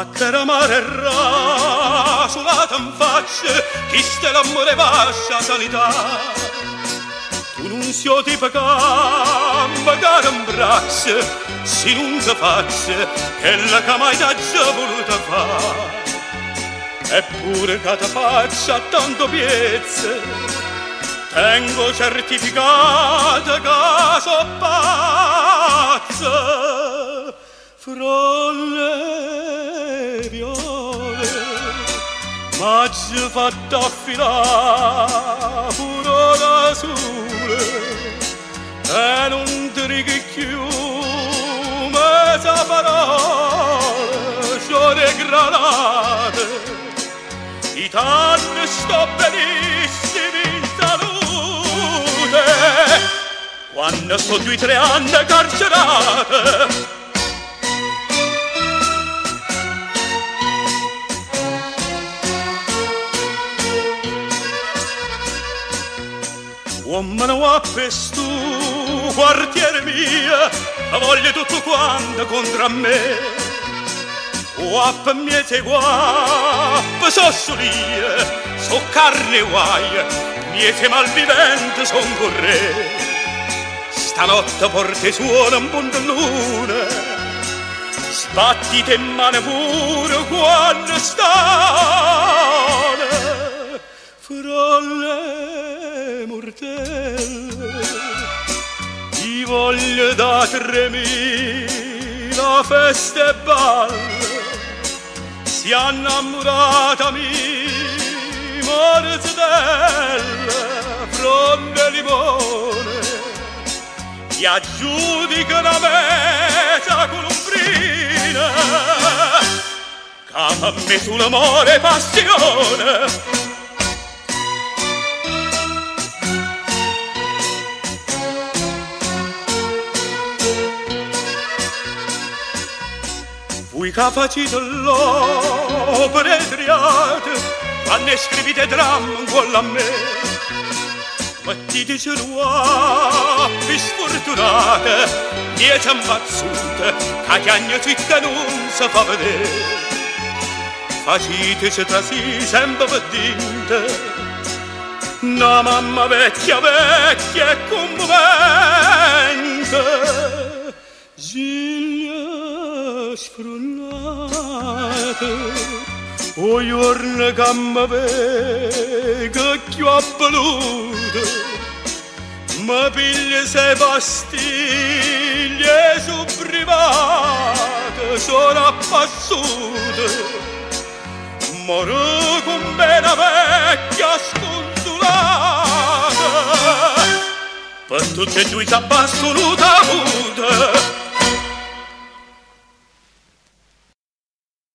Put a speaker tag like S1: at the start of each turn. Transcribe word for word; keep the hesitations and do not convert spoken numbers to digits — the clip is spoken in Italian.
S1: ma che ramarerà sulla in faccia chi ste l'amore vascia sanità. Tu non sio ti pecca magari in braccia si non ti faccia che la che mai t'ha già voluta fa. Eppure che ti faccia tanto piezza tengo certificato che so pazza. Fra le viole m'ha già fatta affilare pure da sole e non ti righi più mezza parola c'ho degradate i tanti sto benissimi in salute quando sto due o tre anni carcerate. Uomino a pestu, quartiere mia, voglio tutto quanto contro me. Uap miete guap, so solie, so carne guai, miete malvivente son corre. Stanotte porte suona un punto luna, sbattite in mano pure quando stane. Fra le mortelle ti voglio da tremila feste e balle si innamorata mi morzitelle fronde limone ti aggiudica una meta colombrina che a me sull'amore passione. Voi che facete l'opera triate, quando scrivete dramma con a me, mettiteci ruappi sfortunate, dieci ammazzute, che chiagno città non si fa vedere. Faceteci trasì sempre per dinte, una mamma vecchia vecchia e commovente, Giglia sfrunnate, o giorno che mi vega più appalute, mi piglia sei pastiglie su private, sono appassute, moro con me una vecchia sconsolata, per tutte e due s'abbassono avuta.